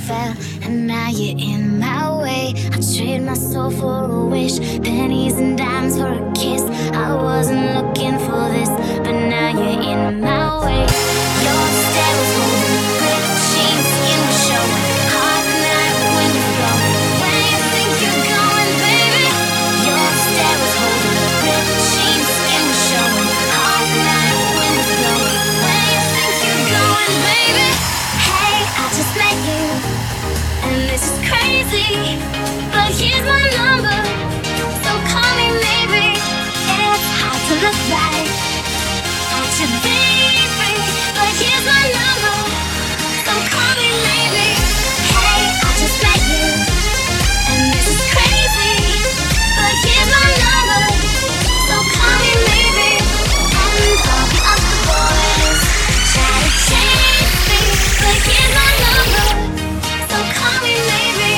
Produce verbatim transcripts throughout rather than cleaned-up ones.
fell, and now you're in my way. I trade my soul for a wish, pennies and dimes for a kiss. I wasn't looking for this, but now you're in my way. Your stare was holding, ripped jeans, skin was showing. Hot night, wind was blowing. Where you think you're going, baby? Your stare was holding, ripped jeans, skin was showing. Hot night, wind was blowing. Where you think you're going, baby? Hey, I just met you, and this is crazy, but here's my number, so call me maybe. It's hard to look right at you, baby, but here's my number, so call me maybe. Hey, I just met you, and this is crazy, but here's my number, so call me maybe. And all the other boys try to chase me, but here's my number, so call me maybe.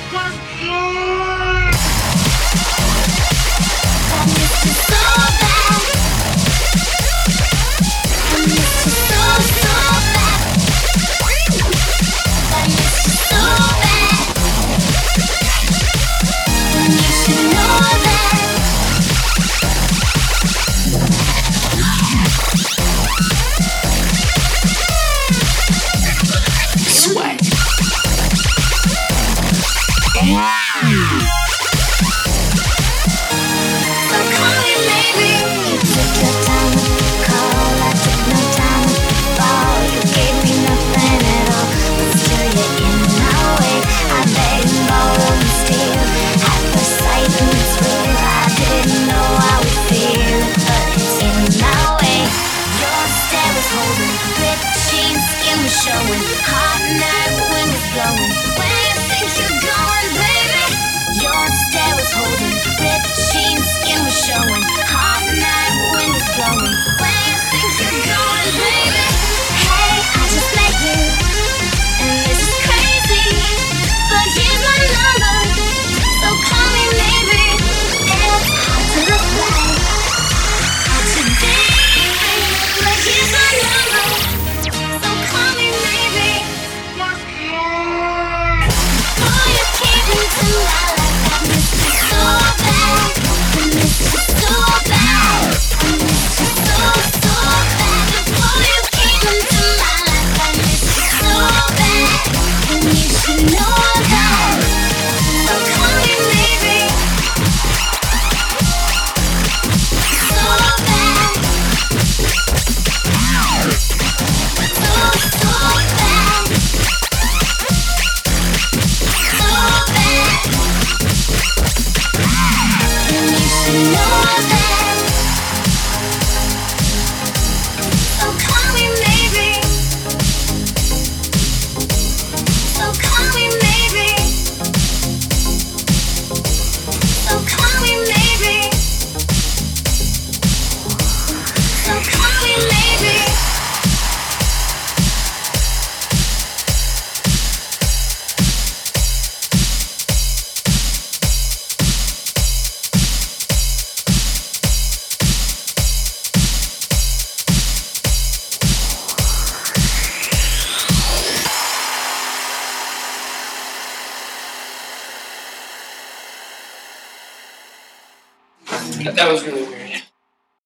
I miss you so bad. I miss you so, so bad. I miss you so bad. And you should know that. Swag. So call me maybe. You took your time to call, I took no time to fall. You gave me nothing at all, but still you're in my way. I begged and borrowed and steal. At first sight and it's real. I didn't know how we feel, but it's in my way. Your stare was holding, ripped jeans, skin was showing. Hot night, wind was blowing. Where you think you're going, baby? Your stare was holding, ripped jeans, skin was showing. Hot night, wind was blowing. Where you think you're going, baby? Hey, I just met you, and this is crazy, but here's my number, so call me maybe. It's hard to look right at you, baby, but here's my number, so call me maybe. Oh, you came into my life, I miss you so bad. I miss you so bad. I miss you so, so bad. Before you came into my life, I miss you so bad. And you should know that. So call me maybe. So bad. So, so bad. So bad. And you should know that. So call me maybe. So call me maybe. So call me maybe. So call me maybe. That was really weird.